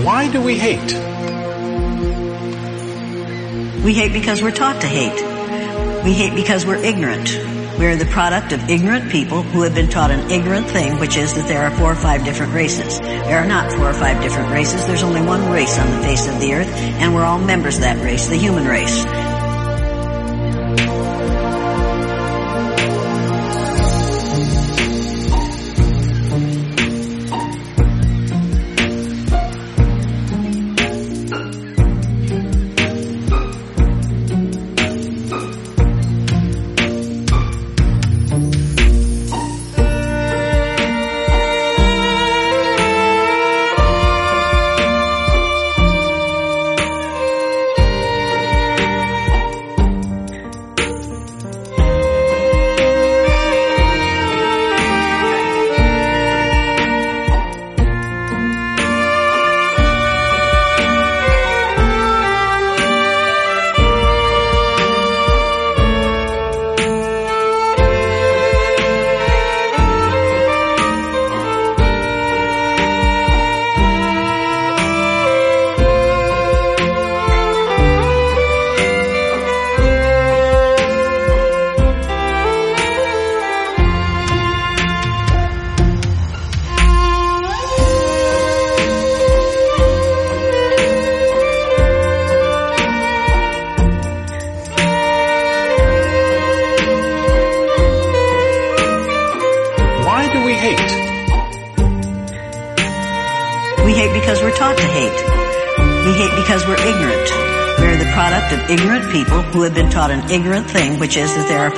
Why do we hate? We hate because we're taught to hate. We hate because we're ignorant. We are the product of ignorant people who have been taught an ignorant thing, which is that there are 4 or 5 different races. There are not 4 or 5 different races. There's only one race on the face of the earth, and we're all members of that race, the human race. Why do we hate? We hate because we're taught to hate. We hate because we're ignorant. We are the product of ignorant people who have been taught an ignorant thing, which is that there are